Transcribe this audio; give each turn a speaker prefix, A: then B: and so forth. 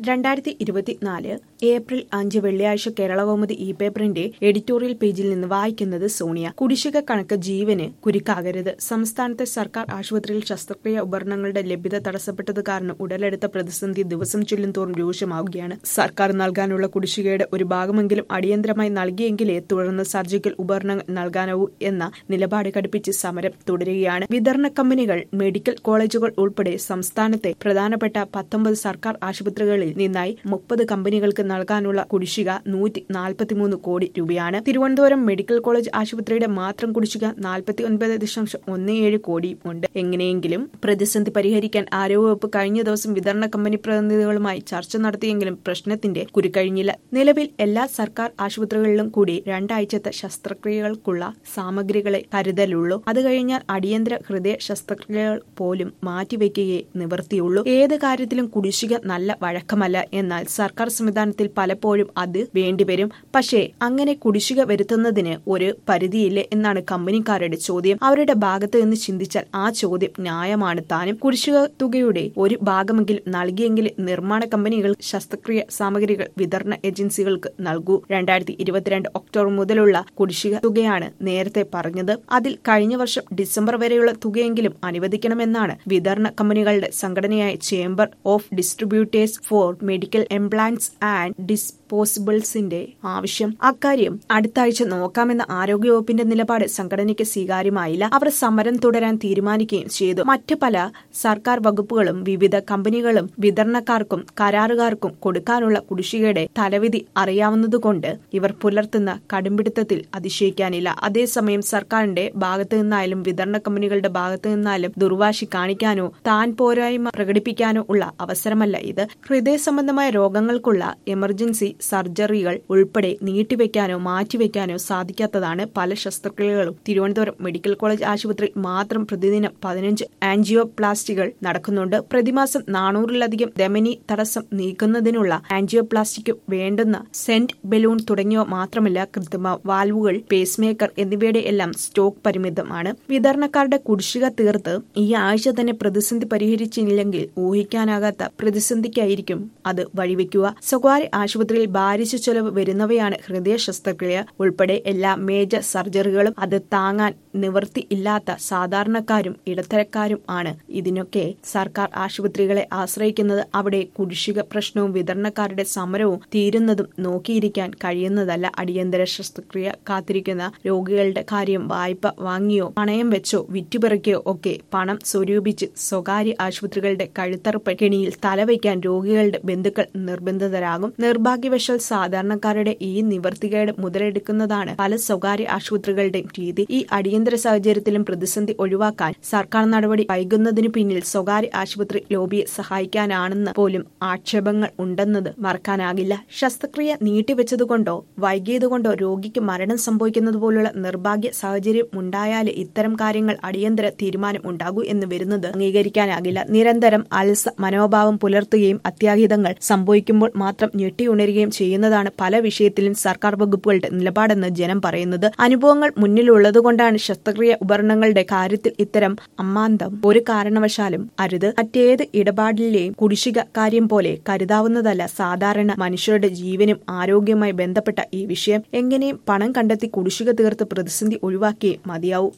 A: 2024 April 5 വെള്ളിയാഴ്ച കേരളകൗമുദി പേപ്പറിന്റെ editorial പേജിൽ നിന്ന് വായിക്കുന്നത് സോണിയ. കുടിശ്ശിക കണക്ക് ജീവന് കുരുക്കാകരുത്. സംസ്ഥാനത്തെ സർക്കാർ ആശുപത്രിയിൽ ശസ്ത്രക്രിയ ഉപകരണങ്ങളുടെ ലഭ്യത തടസ്സപ്പെട്ടത് കാരണം ഉടലെടുത്ത പ്രതിസന്ധി ദിവസം ചെല്ലുന്തോറും രൂക്ഷമാവുകയാണ്. സർക്കാർ നൽകാനുള്ള കുടിശ്ശികയുടെ ഒരു ഭാഗമെങ്കിലും അടിയന്തരമായി നൽകിയെങ്കിലേ തുടർന്ന് സർജിക്കൽ ഉപകരണങ്ങൾ നൽകാനാവൂ എന്ന നിലപാട് കടുപ്പിച്ച് സമരം തുടരുകയാണ്. വിതരണ കമ്പനികൾ, മെഡിക്കൽ കോളേജുകൾ ഉൾപ്പെടെ സംസ്ഥാനത്തെ പ്രധാനപ്പെട്ട 19 സർക്കാർ ആശുപത്രികളിൽ നിന്നായി 30 കമ്പനികൾക്ക് നൽകാനുള്ള കുടിശ്ശിക 143 കോടി രൂപയാണ്. തിരുവനന്തപുരം മെഡിക്കൽ കോളേജ് ആശുപത്രിയുടെ മാത്രം കുടിശ്ശിക 49.17 കോടിയും ഉണ്ട്. എങ്ങനെയെങ്കിലും പ്രതിസന്ധി പരിഹരിക്കാൻ ആരോഗ്യവകുപ്പ് കഴിഞ്ഞ ദിവസം വിതരണ കമ്പനി പ്രതിനിധികളുമായി ചർച്ച നടത്തിയെങ്കിലും പ്രശ്നത്തിന്റെ കുരുക്കഴിഞ്ഞില്ല. നിലവിൽ എല്ലാ സർക്കാർ ആശുപത്രികളിലും കൂടി 2 ആഴ്ചത്തെ ശസ്ത്രക്രിയകൾക്കുള്ള സാമഗ്രികളെ കരുതലുള്ളൂ. അത് കഴിഞ്ഞാൽ അടിയന്തര ഹൃദയ ശസ്ത്രക്രിയകൾ പോലും മാറ്റിവെക്കുകയേ നിവൃത്തിയുള്ളൂ. ഏത് കാര്യത്തിലും കുടിശ്ശിക നല്ല വഴക്കമല്ല. എന്നാൽ സർക്കാർ സംവിധാനത്തിൽ പലപ്പോഴും അത് വേണ്ടിവരും. പക്ഷേ അങ്ങനെ കുടിശ്ശിക വരുത്തുന്നതിന് ഒരു പരിധിയില്ലേ എന്നാണ് കമ്പനിക്കാരുടെ ചോദ്യം. അവരുടെ ഭാഗത്ത് നിന്ന് ചിന്തിച്ചാൽ ആ ചോദ്യം ന്യായമാണ് താനും. കുടിശ്ശിക തുകയുടെ ഒരു ഭാഗമെങ്കിലും നൽകിയെങ്കിൽ നിർമ്മാണ കമ്പനികൾ ശസ്ത്രക്രിയ സാമഗ്രികൾ വിതരണ ഏജൻസികൾക്ക് നൽകൂ. 2022 ഒക്ടോബർ മുതലുള്ള കുടിശ്ശിക തുകയാണ് നേരത്തെ പറഞ്ഞത്. അതിൽ കഴിഞ്ഞ വർഷം ഡിസംബർ വരെയുള്ള തുകയെങ്കിലും അനുവദിക്കണമെന്നാണ് വിതരണ കമ്പനികളുടെ സംഘടനയായ chamber of distributors for medical implants and ഡിസ്പോസിബിൾസിന്റെ ആവശ്യം. അക്കാര്യം അടുത്ത ആഴ്ച നോക്കാമെന്ന ആരോഗ്യവകുപ്പിന്റെ നിലപാട് സംഘടനയ്ക്ക് സ്വീകാര്യമായില്ല. അവർ സമരം തുടരാൻ തീരുമാനിക്കുകയും ചെയ്തു. മറ്റ് പല സർക്കാർ വകുപ്പുകളും വിവിധ കമ്പനികളും വിതരണക്കാർക്കും കരാറുകാർക്കും കൊടുക്കാനുള്ള കുടിശ്ശികയുടെ തലവിധി അറിയാവുന്നതുകൊണ്ട് ഇവർ പുലർത്തുന്ന കടുംപിടുത്തത്തിൽ അതിശയിക്കാനില്ല. അതേസമയം സർക്കാരിന്റെ ഭാഗത്തു നിന്നായാലും വിതരണ കമ്പനികളുടെ ഭാഗത്തു നിന്നായാലും ദുർവാശി കാണിക്കാനോ താൻ പോരായ്മ പ്രകടിപ്പിക്കാനോ ഉള്ള അവസരമല്ല ഇത്. ഹൃദയ സംബന്ധമായ രോഗങ്ങൾക്കുള്ള എമർജൻസി സർജറികൾ ഉൾപ്പെടെ നീട്ടിവെക്കാനോ മാറ്റിവെക്കാനോ സാധിക്കാത്തതാണ് പല ശസ്ത്രക്രിയകളും. തിരുവനന്തപുരം മെഡിക്കൽ കോളേജ് ആശുപത്രിയിൽ മാത്രം പ്രതിദിനം 15 ആൻജിയോപ്ലാസ്റ്റികൾ നടക്കുന്നുണ്ട്. പ്രതിമാസം 400-ലധികം ധമനി തടസ്സം നീക്കുന്നതിനുള്ള ആൻജിയോപ്ലാസ്റ്റിക്ക് വേണ്ടുന്ന സെന്റ് ബലൂൺ തുടങ്ങിയവ മാത്രമല്ല, കൃത്രിമ വാൽവുകൾ, പേസ്മേക്കർ എന്നിവയുടെ എല്ലാം സ്റ്റോക്ക് പരിമിതമാണ്. വിതരണക്കാരുടെ കുടിശ്ശിക തീർത്ത് ഈ ആഴ്ച തന്നെ പ്രതിസന്ധി പരിഹരിച്ചില്ലെങ്കിൽ ഊഹിക്കാനാകാത്ത പ്രതിസന്ധിക്കായിരിക്കും അത് വഴിവെക്കുക. സ്വകാര്യ ആശുപത്രിയിൽ ഭാരിച്ച ചെലവ് വരുന്നവയാണ് ഹൃദയ ശസ്ത്രക്രിയ ഉൾപ്പെടെ എല്ലാ മേജർ സർജറികളും. അത് താങ്ങാൻ നിവൃത്തി ഇല്ലാത്ത സാധാരണക്കാരും ഇടത്തരക്കാരും ആണ് ഇതിനൊക്കെ സർക്കാർ ആശുപത്രികളെ ആശ്രയിക്കുന്നത്. അവിടെ കുടിശ്ശിക പ്രശ്നവും വിതരണക്കാരുടെ സമരവും തീരുന്നതും നോക്കിയിരിക്കാൻ കഴിയുന്നതല്ല. അടിയന്തര ശസ്ത്രക്രിയ കാത്തിരിക്കുന്ന രോഗികളുടെ കാര്യം വായ്പ വാങ്ങിയോ പണയം വെച്ചോ വിറ്റുപിറക്കിയോ ഒക്കെ പണം സ്വരൂപിച്ച് സ്വകാര്യ ആശുപത്രികളുടെ കഴുത്തറുപ്പ് കെണിയിൽ തലവയ്ക്കാൻ രോഗികളുടെ ബന്ധുക്കൾ നിർബന്ധിതരാകും. നിർഭാഗ്യവശാൽ സാധാരണക്കാരുടെ ഈ നിവർത്തികേട് മുതലെടുക്കുന്നതാണ് പല സ്വകാര്യ ആശുപത്രികളുടെയും രീതി. ഈ അടിയന്തര സാഹചര്യത്തിലും പ്രതിസന്ധി ഒഴിവാക്കാൻ സർക്കാർ നടപടി വൈകുന്നതിനു പിന്നിൽ സ്വകാര്യ ആശുപത്രി ലോബിയെ സഹായിക്കാനാണെന്ന് പോലും ആക്ഷേപങ്ങൾ ഉണ്ടെന്നത് മറക്കാനാകില്ല. ശസ്ത്രക്രിയ നീട്ടിവെച്ചതുകൊണ്ടോ വൈകിയതുകൊണ്ടോ രോഗിക്ക് മരണം സംഭവിക്കുന്നത് പോലുള്ള നിർഭാഗ്യ സാഹചര്യം ഉണ്ടായാലേ ഇത്തരം കാര്യങ്ങൾ അടിയന്തര തീരുമാനം ഉണ്ടാകൂ എന്ന് വരുന്നത് അംഗീകരിക്കാനാകില്ല. നിരന്തരം അലസ മനോഭാവം പുലർത്തുകയും അത്യാഹിതങ്ങൾ സംഭവിക്കുമ്പോൾ മാത്രം ഞെട്ടിയുണരുകയും ചെയ്യുന്നതാണ് പല വിഷയത്തിലും സർക്കാർ വകുപ്പുകളുടെ നിലപാടെന്ന് ജനം പറയുന്നത്. അനുഭവങ്ങൾ മുന്നിലുള്ളതുകൊണ്ടാണ് ശസ്ത്രക്രിയ ഉപകരണങ്ങളുടെ കാര്യത്തിൽ ഇത്തരം അമ്മാന്തം ഒരു കാരണവശാലും അരുത്. മറ്റേത് ഇടപാടിലെയും കുടിശ്ശിക കാര്യം പോലെ കരുതാവുന്നതല്ല സാധാരണ മനുഷ്യരുടെ ജീവനും ആരോഗ്യവുമായി ബന്ധപ്പെട്ട ഈ വിഷയം. എങ്ങനെയും പണം കണ്ടെത്തി കുടിശ്ശിക തീർത്ത് പ്രതിസന്ധി ഒഴിവാക്കിയേ മതിയാവൂ.